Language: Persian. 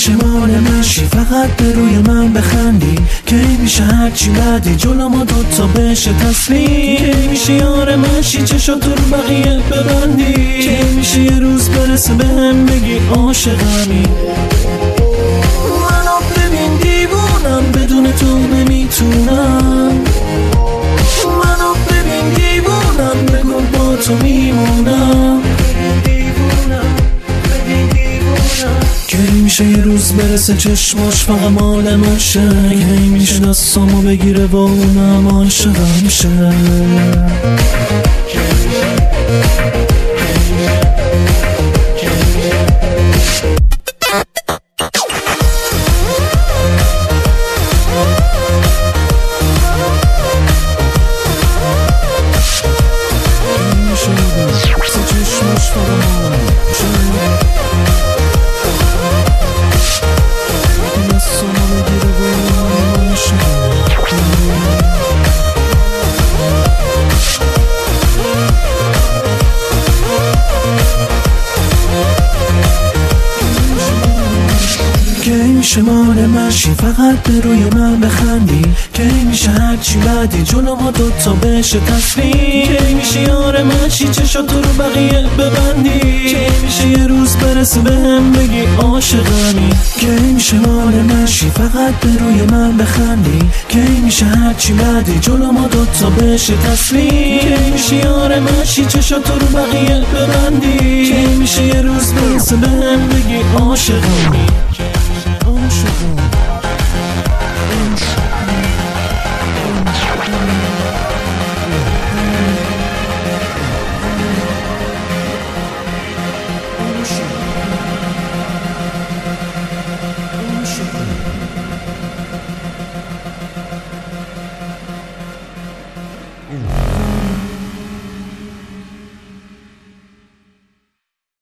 میشه مال منشی فقط به روی من بخندی؟ کی میشه هرچی بعدی جلومو دوتا بشه تسلیم؟ کی میشه یار منشی چشاتو رو بقیه ببندی؟ کی میشه یه روز برسه بهم بگی عاشقمی؟ منو ببین دیوونم بدون تو نمیتونم، منو ببین دیوونم بگو با تو میمونم. کی میشه یه روز برسه چشماش فقط مال من شه؟ کی میشه دستامو بگیره با اونم عاشقم شه؟ کی میشه مال منشی فقط به روی من بخندی؟ کی میشه هرچی بعدی جلومو دوتا بشه تسلیم؟ کی میشه یار منشی چشاتو رو بقیه ببندی؟ کی میشه یه روز برسه بهم بگی عاشقمی؟ کی میشه مال منشی فقط به روی من بخندی؟ کی میشه هرچی بعدی جلومو دوتا بشه تسلیم؟ کی میشه یار منشی چشاتو رو بقیه ببندی؟ کی میشه یه روز برسه بهم بگی عاشقمی؟ عاشقم